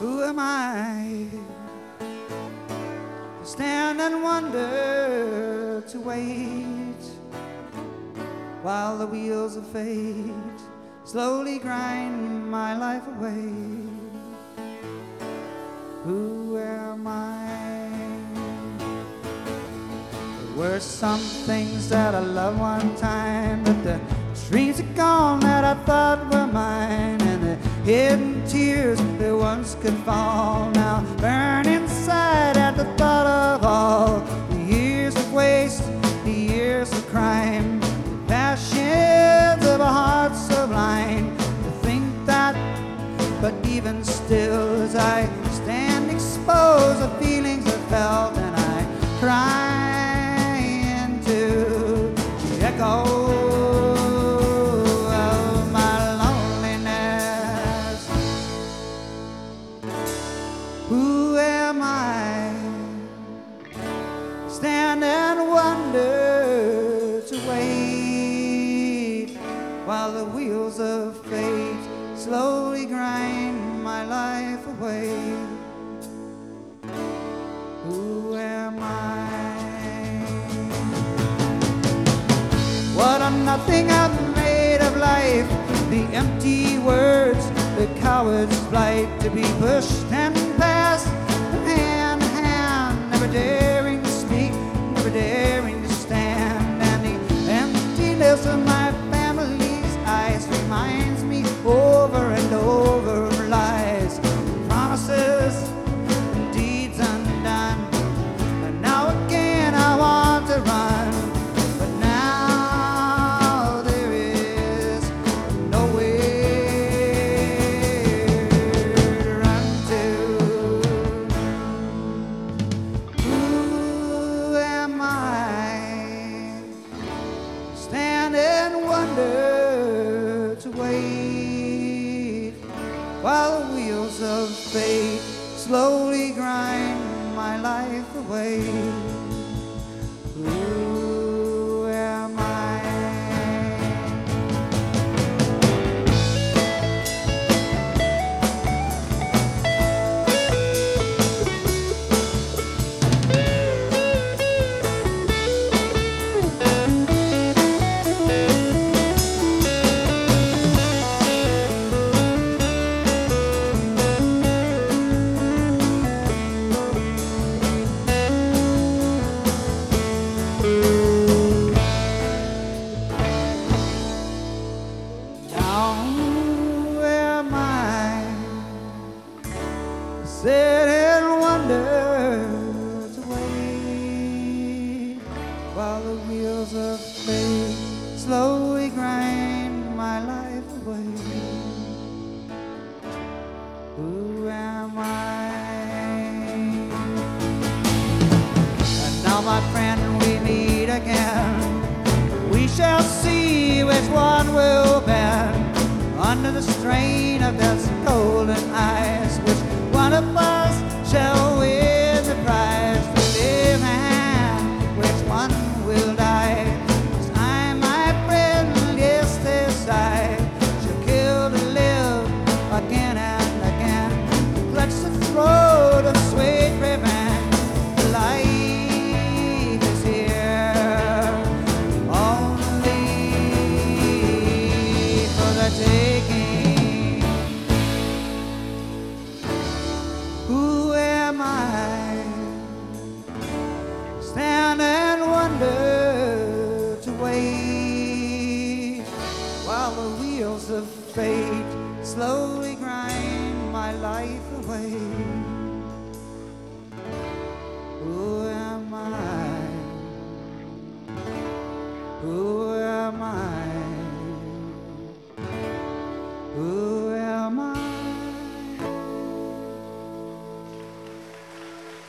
Who am I to stand and wonder, to wait while the wheels of fate slowly grind my life away? Who am I? There were some things that I loved one time, but the dreams are gone that I thought were mine, and the hidden tears that once could fall now burn inside at the thought of all the years of waste, the years of crime, the passions of a heart so blind to think that. But even still, as I stand exposed to feelings I felt, and I cry into the echo and wonder, to wait while the wheels of fate slowly grind my life away. Who am I? What a nothing I've made of life, the empty words, the coward's flight, to be pushed and passed hand in hand, never daring to speak, never daring to stand, and the emptiness of my family's eyes reminds me over and over of lies, promises, and deeds undone. And now again I want to run, but now there is nowhere to run to. Who am I? Stand and wonder, to wait while the wheels of fate slowly grind my life away. Who am I? Sit and wonder, to wait while the wheels of fate slowly grind my life away. Who am I? And now, my friend, we meet again. We shall see which one will bend under the strain of death's golden eyes. Which one of us shall win the prize to live, and which one will die? 'Cause I, my friend, yes, decide, shall kill to live again and again, clutch the throat of sweet revenge. Life is here only for the taking. Who am I? Stand and wonder, to wait while the wheels of fate slowly grind my life away.